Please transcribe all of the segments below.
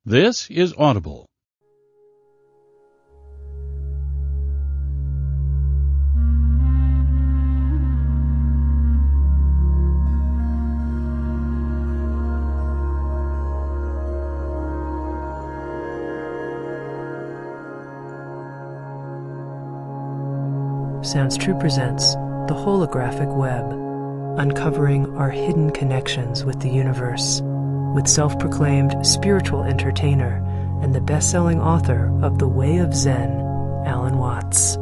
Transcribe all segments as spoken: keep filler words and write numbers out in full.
This is Audible. Sounds True presents The Holographic Web, uncovering our hidden connections with the universe, with self-proclaimed spiritual entertainer and the best-selling author of The Way of Zen, Alan Watts.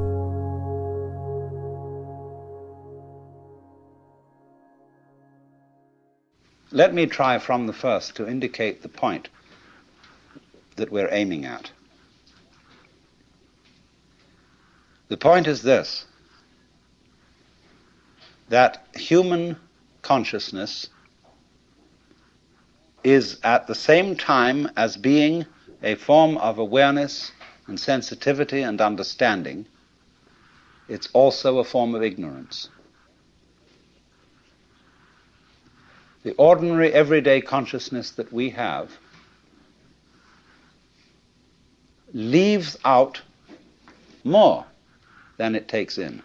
Let me try from the first to indicate the point that we're aiming at. The point is this, that human consciousness is at the same time as being a form of awareness and sensitivity and understanding, it's also a form of ignorance. The ordinary everyday consciousness that we have leaves out more than it takes in.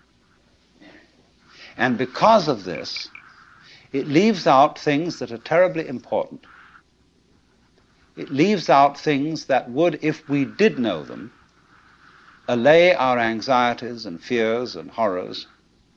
And because of this, it leaves out things that are terribly important. It leaves out things that would, if we did know them, allay our anxieties and fears and horrors.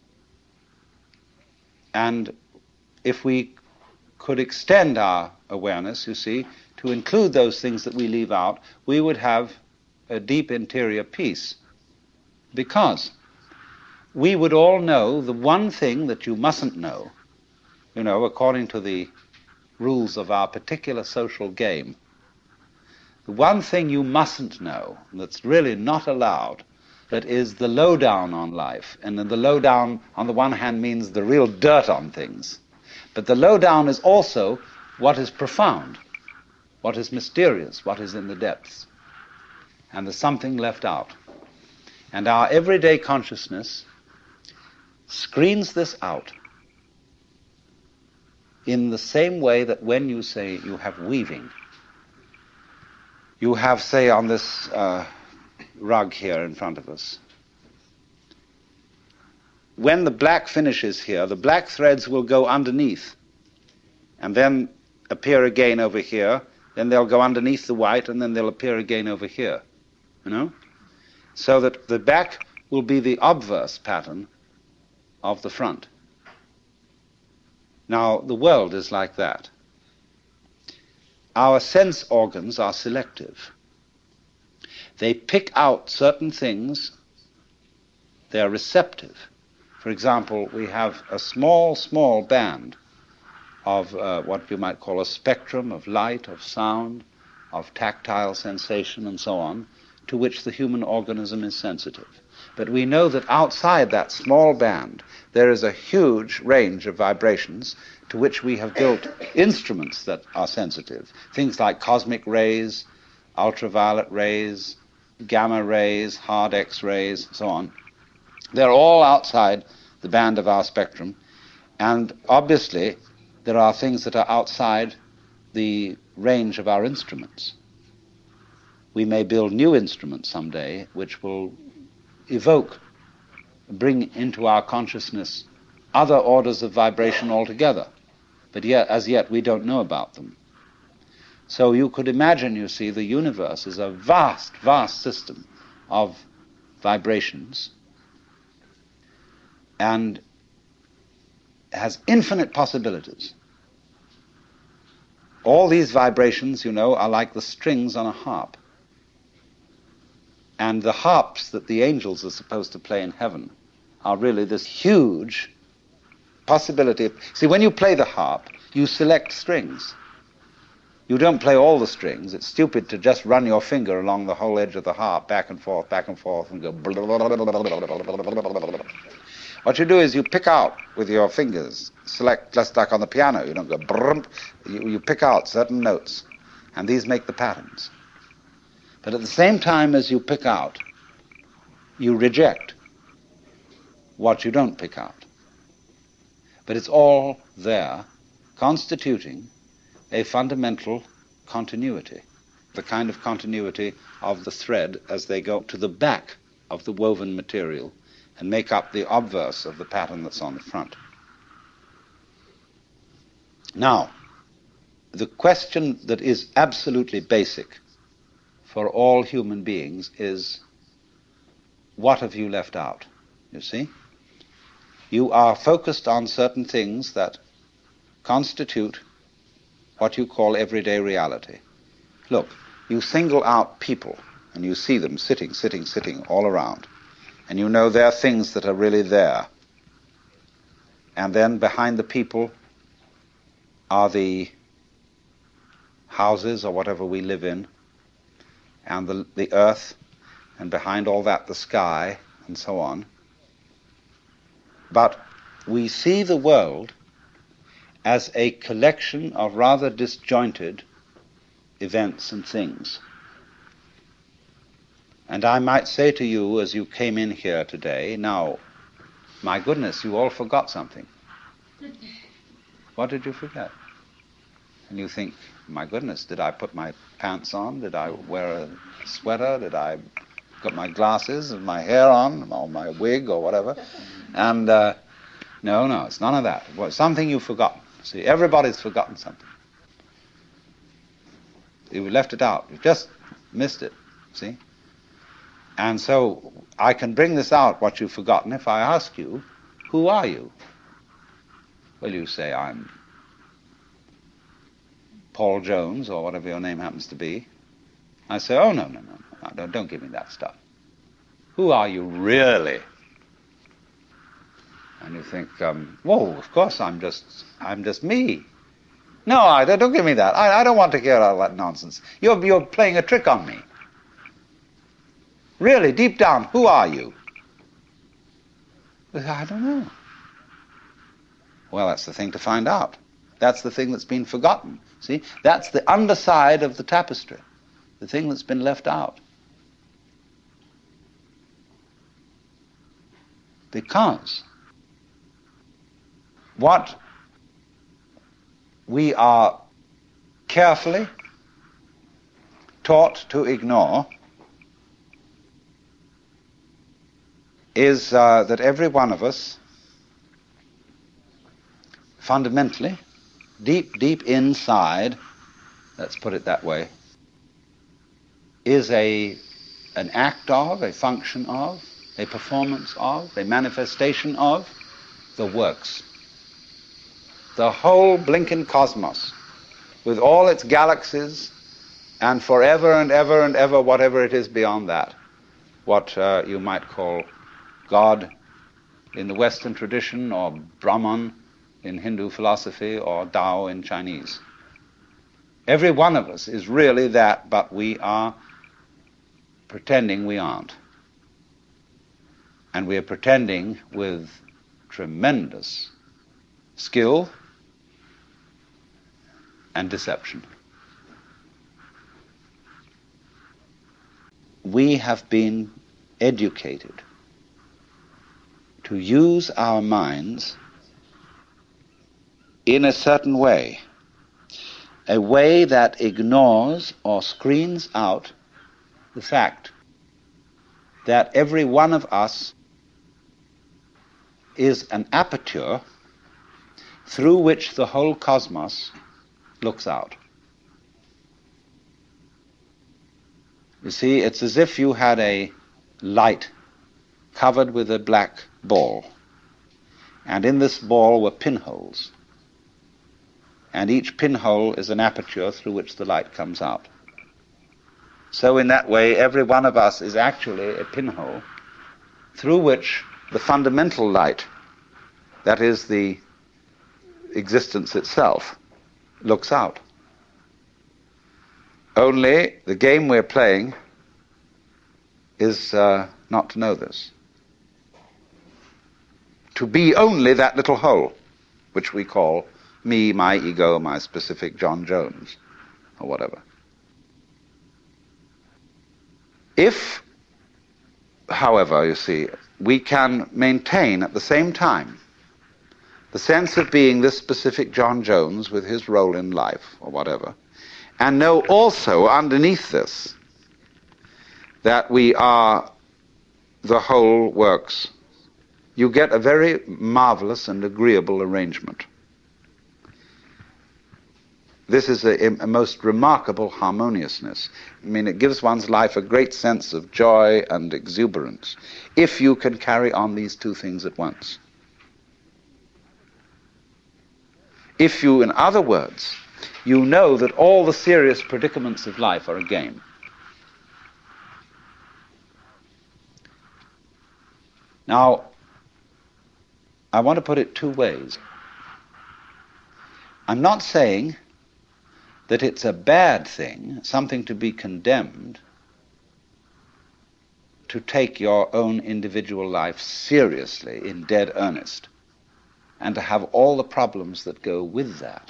And if we could extend our awareness, you see, to include those things that we leave out, we would have a deep interior peace. Because we would all know the one thing that you mustn't know, you know, according to the rules of our particular social game. The one thing you mustn't know, that's really not allowed, that is the lowdown on life. And then the lowdown, on the one hand, means the real dirt on things. But the lowdown is also what is profound, what is mysterious, what is in the depths. And there's something left out. And our everyday consciousness screens this out in the same way that when you say you have weaving, you have, say, on this uh, rug here in front of us, when the black finishes here, the black threads will go underneath and then appear again over here, then they'll go underneath the white, and then they'll appear again over here, you know? So that the back will be the obverse pattern of the front. Now, the world is like that. Our sense organs are selective. They pick out certain things. They're receptive. For example, we have a small, small band of uh, what you might call a spectrum of light, of sound, of tactile sensation, and so on, to which the human organism is sensitive. But we know that outside that small band, there is a huge range of vibrations to which we have built instruments that are sensitive. Things like cosmic rays, ultraviolet rays, gamma rays, hard X-rays, so on. They're all outside the band of our spectrum. And obviously, there are things that are outside the range of our instruments. We may build new instruments someday which will evoke, bring into our consciousness other orders of vibration altogether. But yet, as yet, we don't know about them. So you could imagine, you see, the universe is a vast, vast system of vibrations and has infinite possibilities. All these vibrations, you know, are like the strings on a harp. And the harps that the angels are supposed to play in heaven are really this huge possibility of... See, when you play the harp, you select strings. You don't play all the strings. It's stupid to just run your finger along the whole edge of the harp, back and forth, back and forth, and go... What you do is you pick out with your fingers, select, just like on the piano, you don't go... You, you pick out certain notes, and these make the patterns. But at the same time as you pick out, you reject what you don't pick out. But it's all there, constituting a fundamental continuity. the kind of continuity of the thread as they go to the back of the woven material and make up the obverse of the pattern that's on the front. Now, the question that is absolutely basic for all human beings is, what have you left out? You see? You are focused on certain things that constitute what you call everyday reality. Look, you single out people, and you see them sitting, sitting, sitting all around, and you know there are things that are really there. And then behind the people are the houses or whatever we live in, and the, the earth, and behind all that the sky, and so on. But we see the world as a collection of rather disjointed events and things. And I might say to you as you came in here today, now, my goodness, you all forgot something. What did you forget? And you think, my goodness, did I put my pants on? Did I wear a sweater? Did I got my glasses and my hair on, or my wig or whatever? And uh, no, no, it's none of that. Well, something you've forgotten. See, everybody's forgotten something. You left it out. You've just missed it. See? And so I can bring this out, what you've forgotten, if I ask you, who are you? Well, you say, I'm Paul Jones, or whatever your name happens to be. I say, oh, no, no, no, no, don't, don't give me that stuff. Who are you really? And you think, um, whoa, of course I'm just, I'm just me. No, I, don't give me that. I, I don't want to hear all that nonsense. You're, you're playing a trick on me. Really, deep down, who are you? I don't know. Well, that's the thing to find out. That's the thing that's been forgotten. See, that's the underside of the tapestry, the thing that's been left out. Because what we are carefully taught to ignore is uh, that every one of us, fundamentally, deep, deep inside, let's put it that way, is a an act of, a function of, a performance of, a manifestation of the works. The whole blinking cosmos, with all its galaxies, and forever and ever and ever, whatever it is beyond that, what uh, you might call God in the Western tradition, or Brahman in Hindu philosophy, or Tao in Chinese. Every one of us is really that, but we are pretending we aren't. And we are pretending with tremendous skill and deception. We have been educated to use our minds in a certain way, a way that ignores or screens out the fact that every one of us is an aperture through which the whole cosmos looks out. You see, it's as if you had a light covered with a black ball, and in this ball were pinholes, and each pinhole is an aperture through which the light comes out. So in that way, every one of us is actually a pinhole through which the fundamental light, that is the existence itself, looks out. Only the game we're playing is uh, not to know this. To be only that little hole, which we call me, my ego, my specific John Jones, or whatever. If, however, you see, we can maintain at the same time the sense of being this specific John Jones with his role in life, or whatever, and know also underneath this that we are the whole works, you get a very marvelous and agreeable arrangement. This is a, a most remarkable harmoniousness. I mean, it gives one's life a great sense of joy and exuberance if you can carry on these two things at once. If you, in other words, you know that all the serious predicaments of life are a game. Now, I want to put it two ways. I'm not saying that it's a bad thing, something to be condemned, to take your own individual life seriously, in dead earnest, and to have all the problems that go with that.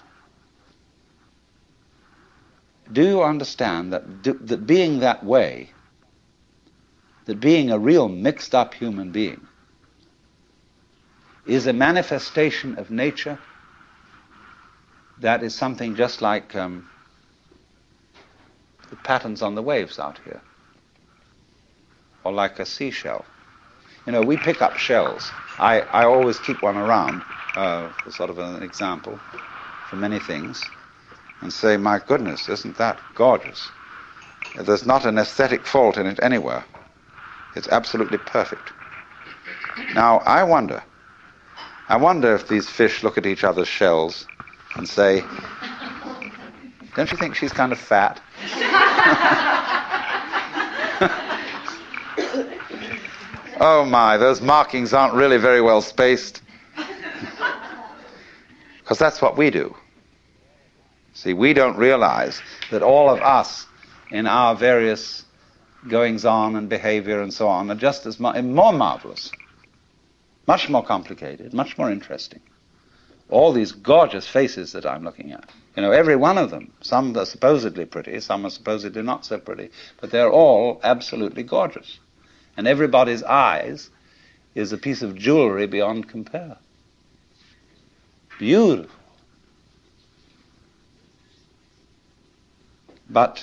Do you understand that, that being that way, that being a real mixed-up human being, is a manifestation of nature that is something just like um, the patterns on the waves out here, or like a seashell. You know, we pick up shells. I, I always keep one around uh, for sort of an example for many things, and say, my goodness, isn't that gorgeous? There's not an aesthetic fault in it anywhere. It's absolutely perfect. Now, I wonder, I wonder if these fish look at each other's shells and say, don't you think she's kind of fat? Oh my, those markings aren't really very well spaced. Because that's what we do. See, we don't realize that all of us, in our various goings-on and behavior and so on, are just as mu- more marvelous, much more complicated, much more interesting. All these gorgeous faces that I'm looking at, you know, every one of them, some are supposedly pretty, some are supposedly not so pretty, but they're all absolutely gorgeous. And everybody's eyes is a piece of jewelry beyond compare. Beautiful. But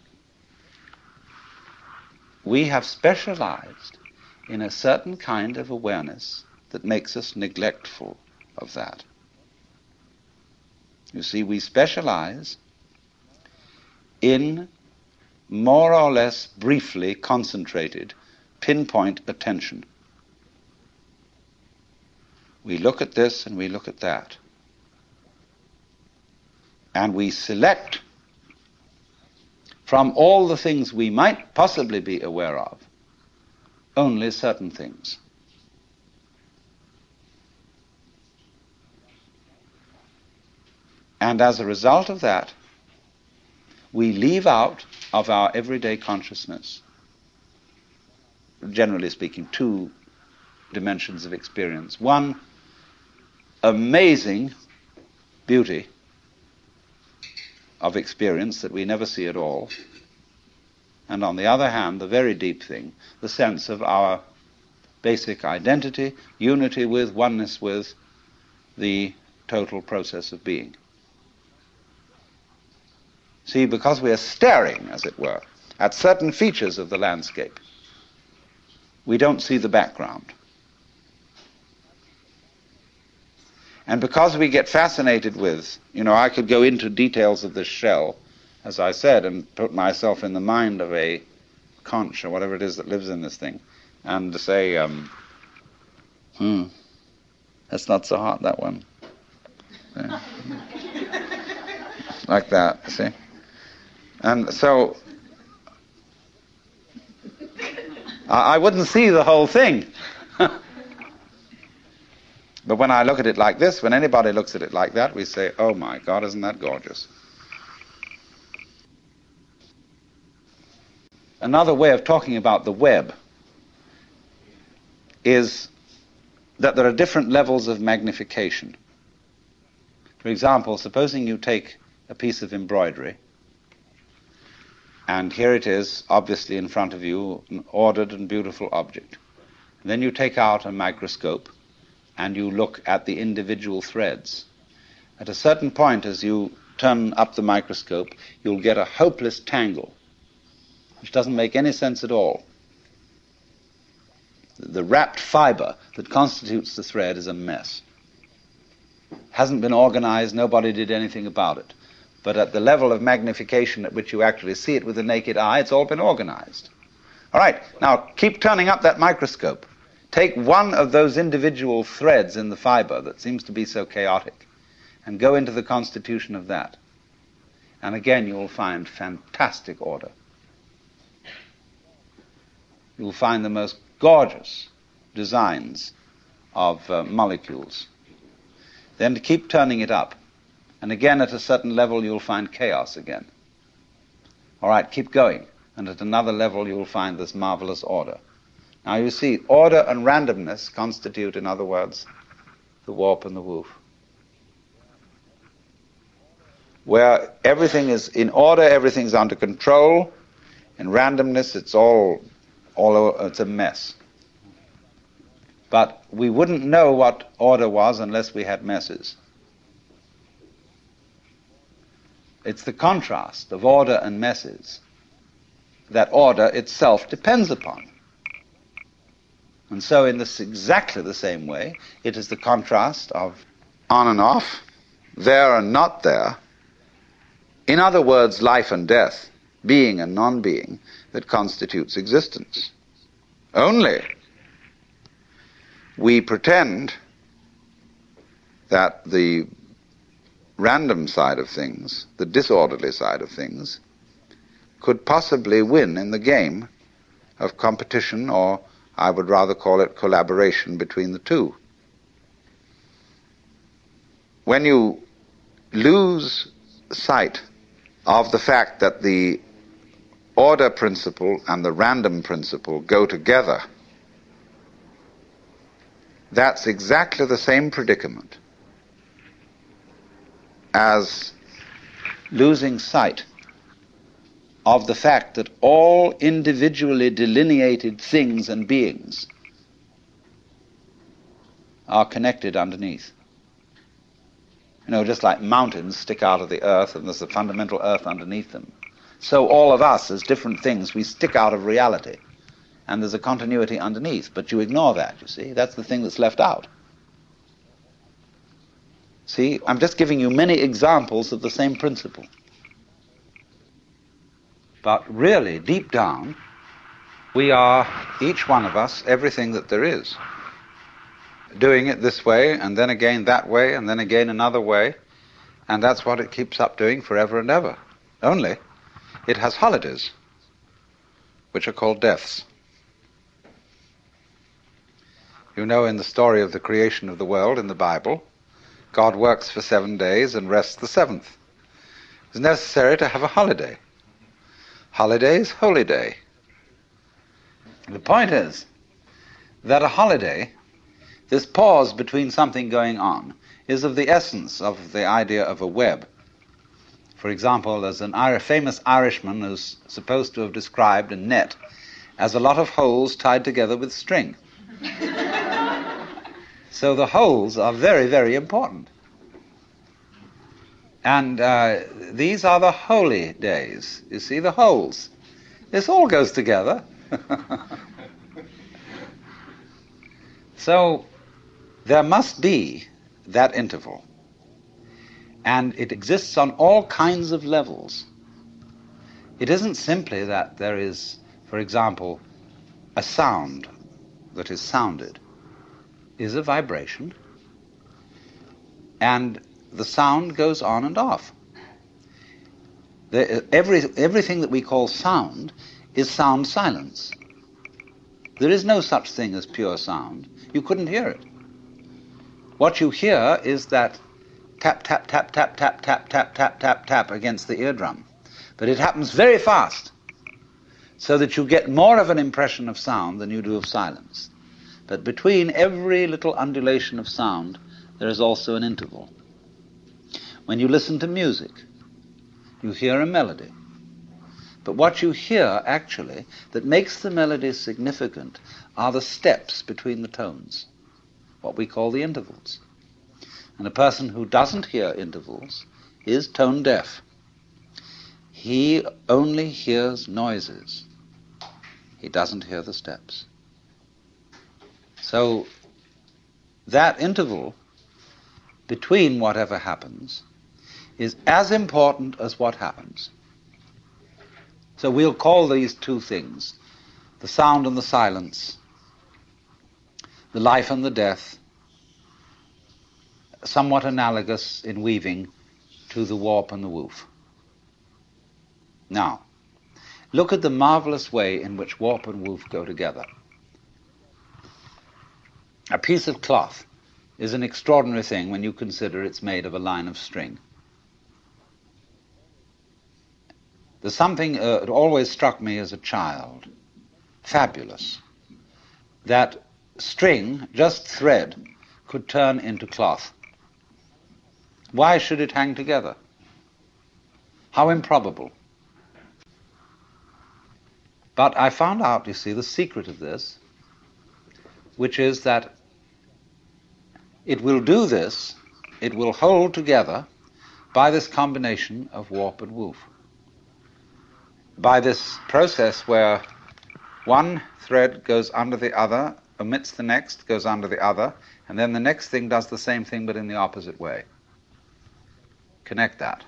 we have specialized in a certain kind of awareness that makes us neglectful of that. You see, we specialize in more or less briefly concentrated, pinpoint attention. We look at this and we look at that. And we select from all the things we might possibly be aware of only certain things. And as a result of that, we leave out of our everyday consciousness, generally speaking, two dimensions of experience. One, amazing beauty of experience that we never see at all. And on the other hand, the very deep thing, the sense of our basic identity, unity with, oneness with the total process of being. See, because we are staring, as it were, at certain features of the landscape, we don't see the background. And because we get fascinated with, you know, I could go into details of this shell, as I said, and put myself in the mind of a conch or whatever it is that lives in this thing, and say, um, hmm, that's not so hot, that one. Yeah. Like that, see? And so, I, I wouldn't see the whole thing. But when I look at it like this, when anybody looks at it like that, we say, oh my God, isn't that gorgeous? Another way of talking about the web is that there are different levels of magnification. For example, supposing you take a piece of embroidery, and here it is, obviously in front of you, an ordered and beautiful object. And then you take out a microscope, and you look at the individual threads. At a certain point, as you turn up the microscope, you'll get a hopeless tangle, which doesn't make any sense at all. The wrapped fiber that constitutes the thread is a mess. Hasn't been organized, nobody did anything about it. But at the level of magnification at which you actually see it with the naked eye, it's all been organized. All right, now keep turning up that microscope. Take one of those individual threads in the fiber that seems to be so chaotic and go into the constitution of that. And again, you'll find fantastic order. You'll find the most gorgeous designs of uh, molecules. Then to keep turning it up. And again, at a certain level, you'll find chaos again. All right, keep going. And at another level, you'll find this marvelous order. Now you see, order and randomness constitute, in other words, the warp and the woof. Where everything is in order, everything's under control. In randomness, it's all, all it's a mess. But we wouldn't know what order was unless we had messes. It's the contrast of order and messes that order itself depends upon. And so in this exactly the same way, it is the contrast of on and off, there and not there. In other words, life and death, being and non-being, that constitutes existence. Only we pretend that the random side of things, the disorderly side of things, could possibly win in the game of competition, or I would rather call it collaboration between the two. When you lose sight of the fact that the order principle and the random principle go together, that's exactly the same predicament as losing sight of the fact that all individually delineated things and beings are connected underneath. You know, just like mountains stick out of the earth and there's a fundamental earth underneath them, so all of us as different things, we stick out of reality. And there's a continuity underneath, but you ignore that, you see. That's the thing that's left out. See, I'm just giving you many examples of the same principle. But really, deep down, we are, each one of us, everything that there is. Doing it this way, and then again that way, and then again another way, and that's what it keeps up doing forever and ever. Only, it has holidays, which are called deaths. You know, in the story of the creation of the world in the Bible, God works for seven days and rests the seventh. It's necessary to have a holiday. Holiday is holy day. The point is that a holiday, this pause between something going on, is of the essence of the idea of a web. For example, there's an Ir- famous Irishman who's supposed to have described a net as a lot of holes tied together with string. So the holes are very, very important. And uh, these are the holy days. You see, the holes. This all goes together. So there must be that interval. And it exists on all kinds of levels. It isn't simply that there is, for example, a sound that is sounded. Is a vibration, and the sound goes on and off. The, every, everything that we call sound is sound silence. There is no such thing as pure sound. You couldn't hear it. What you hear is that tap, tap, tap, tap, tap, tap, tap, tap, tap, tap against the eardrum. But it happens very fast, so that you get more of an impression of sound than you do of silence. But between every little undulation of sound, there is also an interval. When you listen to music, you hear a melody. But what you hear, actually, that makes the melody significant are the steps between the tones, what we call the intervals. And a person who doesn't hear intervals is tone deaf. He only hears noises. He doesn't hear the steps. So that interval between whatever happens is as important as what happens. So we'll call these two things, the sound and the silence, the life and the death, somewhat analogous in weaving to the warp and the woof. Now, look at the marvelous way in which warp and woof go together. A piece of cloth is an extraordinary thing when you consider it's made of a line of string. There's something uh, that always struck me as a child, fabulous, that string, just thread, could turn into cloth. Why should it hang together? How improbable. But I found out, you see, the secret of this, which is that it will do this, it will hold together by this combination of warp and woof. By this process where one thread goes under the other, omits the next, goes under the other, and then the next thing does the same thing but in the opposite way. Connect that.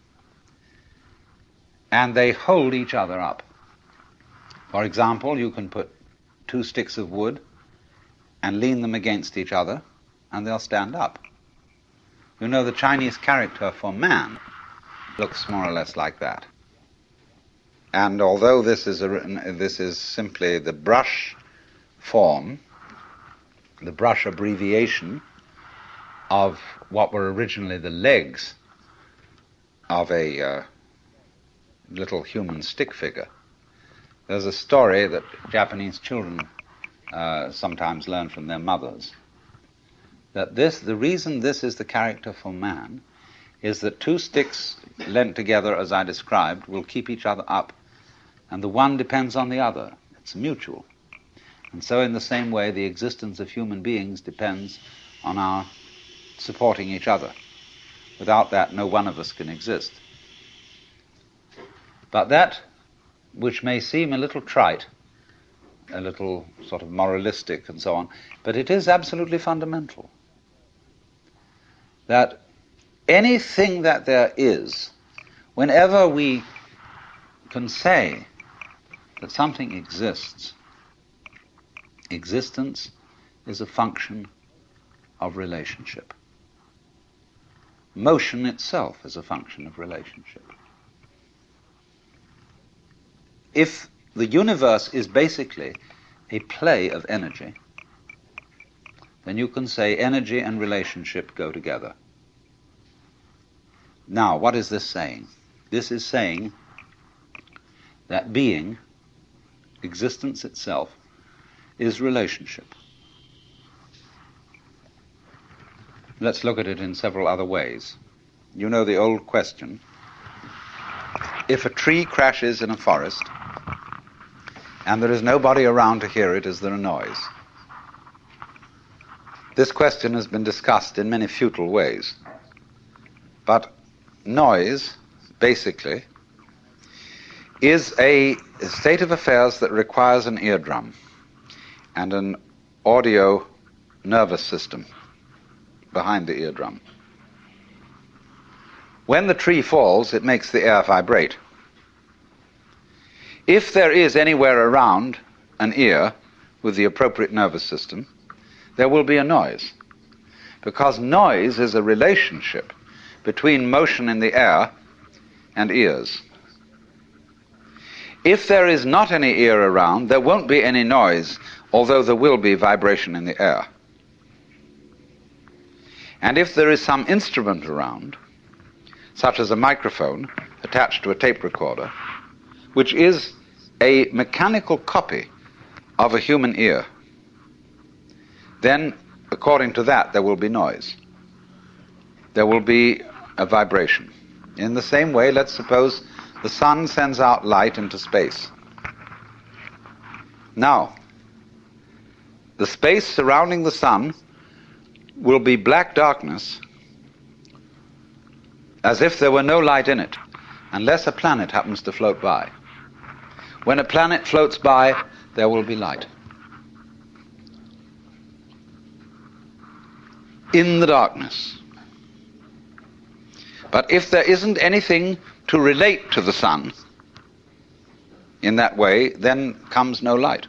And they hold each other up. For example, you can put two sticks of wood and lean them against each other, and they'll stand up. You know, the Chinese character for man looks more or less like that. And although this is, a, this is simply the brush form, the brush abbreviation of what were originally the legs of a uh, little human stick figure, there's a story that Japanese children uh, sometimes learn from their mothers, that this, the reason this is the character for man is that two sticks lent together, as I described, will keep each other up, and the one depends on the other. It's mutual. And so in the same way, the existence of human beings depends on our supporting each other. Without that, no one of us can exist. But that, which may seem a little trite, a little sort of moralistic and so on, but it is absolutely fundamental. That anything that there is, whenever we can say that something exists, existence is a function of relationship. Motion itself is a function of relationship. If the universe is basically a play of energy, then you can say energy and relationship go together. Now, what is this saying? This is saying that being, existence itself, is relationship. Let's look at it in several other ways. You know the old question, if a tree crashes in a forest and there is nobody around to hear it, is there a noise? This question has been discussed in many futile ways. But noise, basically, is a state of affairs that requires an eardrum and an audio nervous system behind the eardrum. When the tree falls, it makes the air vibrate. If there is anywhere around an ear with the appropriate nervous system, there will be a noise, because noise is a relationship between motion in the air and ears. If there is not any ear around, there won't be any noise, although there will be vibration in the air. And if there is some instrument around, such as a microphone attached to a tape recorder, which is a mechanical copy of a human ear, then, according to that, there will be noise. There will be a vibration. In the same way, let's suppose the sun sends out light into space. Now, the space surrounding the sun will be black darkness as if there were no light in it, unless a planet happens to float by. When a planet floats by, there will be light. In the darkness. But if there isn't anything to relate to the sun in that way, then comes no light.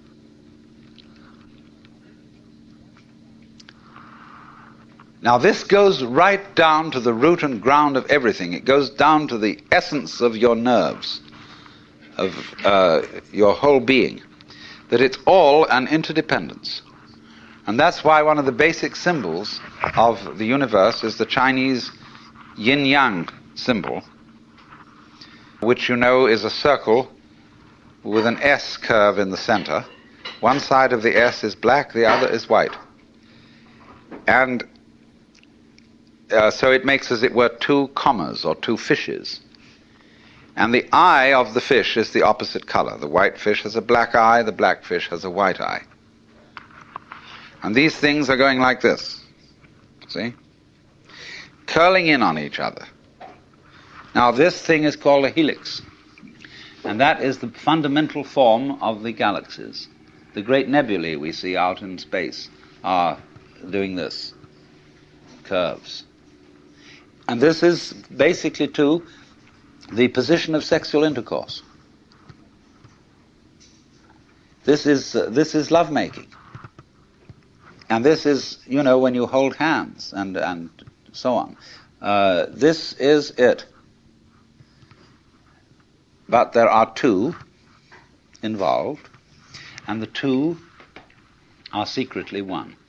Now this goes right down to the root and ground of everything. It goes down to the essence of your nerves, of uh, your whole being, that it's all an interdependence. And that's why one of the basic symbols of the universe is the Chinese yin-yang symbol, which you know is a circle with an S curve in the center. One side of the S is black, the other is white. And uh, so it makes, as it were, two commas or two fishes. And the eye of the fish is the opposite color. The white fish has a black eye, the black fish has a white eye. And these things are going like this, see? Curling in on each other. Now this thing is called a helix. And that is the fundamental form of the galaxies. The great nebulae we see out in space are doing this, curves. And this is basically, too, the position of sexual intercourse. This is, uh, this is lovemaking. And this is, you know, when you hold hands and, and so on. Uh, this is it. But there are two involved, and the two are secretly one.